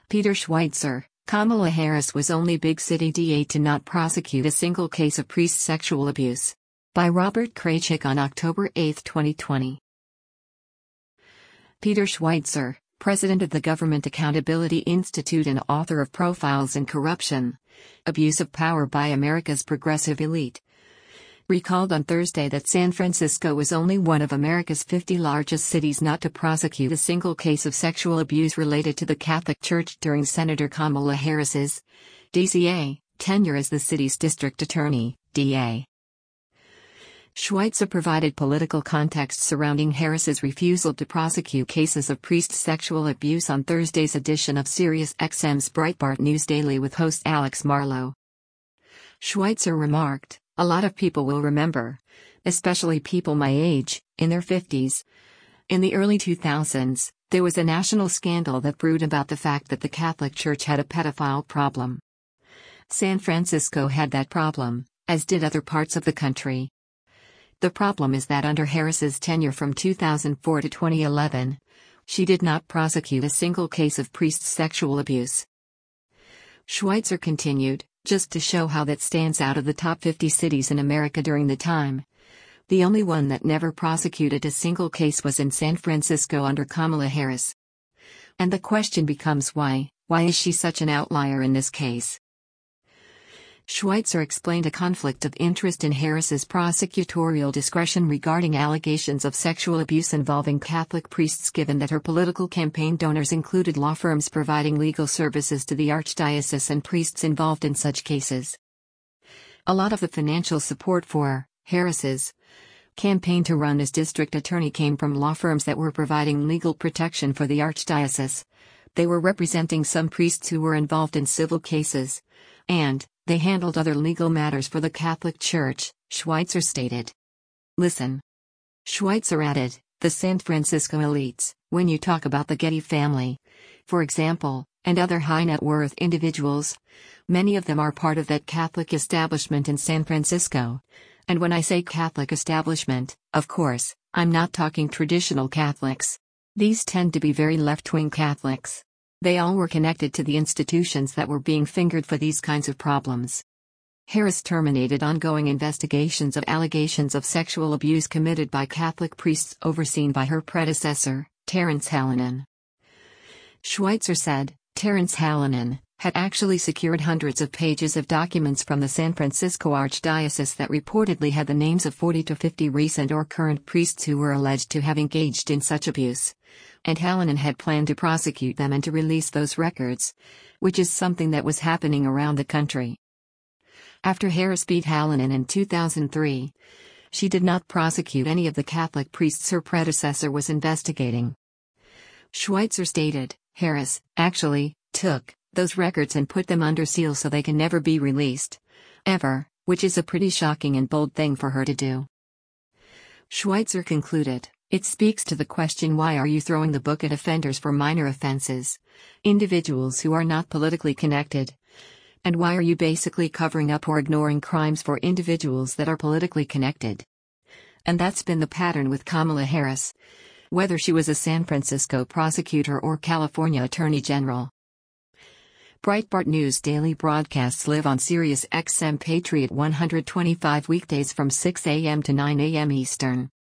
Peter Schweitzer, Kamala Harris was only big city DA to not prosecute a single case of priest sexual abuse. By Robert Kraychik on October 8, 2020. Peter Schweitzer, president of the Government Accountability Institute and author of Profiles in Corruption: Abuse of Power by America's Progressive Elite, recalled on Thursday that San Francisco was only one of America's 50 largest cities not to prosecute a single case of sexual abuse related to the Catholic Church during Senator Kamala Harris's DCA tenure as the city's district attorney, DA. Schweitzer provided political context surrounding Harris's refusal to prosecute cases of priest sexual abuse on Thursday's edition of SiriusXM's Breitbart News Daily with host Alex Marlow. Schweitzer remarked, "A lot of people will remember, especially people my age, in their 50s. In the early 2000s, there was a national scandal that brewed about the fact that the Catholic Church had a pedophile problem. San Francisco had that problem, as did other parts of the country. The problem is that under Harris's tenure from 2004 to 2011, she did not prosecute a single case of priest sexual abuse." Schweitzer continued, "Just to show how that stands out of the top 50 cities in America during the time. The only one that never prosecuted a single case was in San Francisco under Kamala Harris. And the question becomes why is she such an outlier in this case?" Schweitzer explained a conflict of interest in Harris's prosecutorial discretion regarding allegations of sexual abuse involving Catholic priests given that her political campaign donors included law firms providing legal services to the archdiocese and priests involved in such cases. A lot of the financial support for Harris's campaign to run as district attorney came from law firms that were providing legal protection for the archdiocese. They were representing some priests who were involved in civil cases, and they handled other legal matters for the Catholic Church, Schweitzer stated. Listen. Schweitzer added, the San Francisco elites, when you talk about the Getty family, for example, and other high net worth individuals, many of them are part of that Catholic establishment in San Francisco. And when I say Catholic establishment, of course, I'm not talking traditional Catholics. These tend to be very left-wing Catholics. They all were connected to the institutions that were being fingered for these kinds of problems." Harris terminated ongoing investigations of allegations of sexual abuse committed by Catholic priests overseen by her predecessor, Terence Hallinan. Schweitzer said, Terence Hallinan had actually secured hundreds of pages of documents from the San Francisco Archdiocese that reportedly had the names of 40 to 50 recent or current priests who were alleged to have engaged in such abuse. And Hallinan had planned to prosecute them and to release those records, which is something that was happening around the country. After Harris beat Hallinan in 2003, she did not prosecute any of the Catholic priests her predecessor was investigating. Schweitzer stated, Harris, actually, took those records and put them under seal so they can never be released. Ever, which is a pretty shocking and bold thing for her to do. Schweitzer concluded, it speaks to the question, why are you throwing the book at offenders for minor offenses, individuals who are not politically connected? And why are you basically covering up or ignoring crimes for individuals that are politically connected? And that's been the pattern with Kamala Harris, whether she was a San Francisco prosecutor or California Attorney General. Breitbart News daily broadcasts live on SiriusXM Patriot 125 weekdays from 6 a.m. to 9 a.m. Eastern.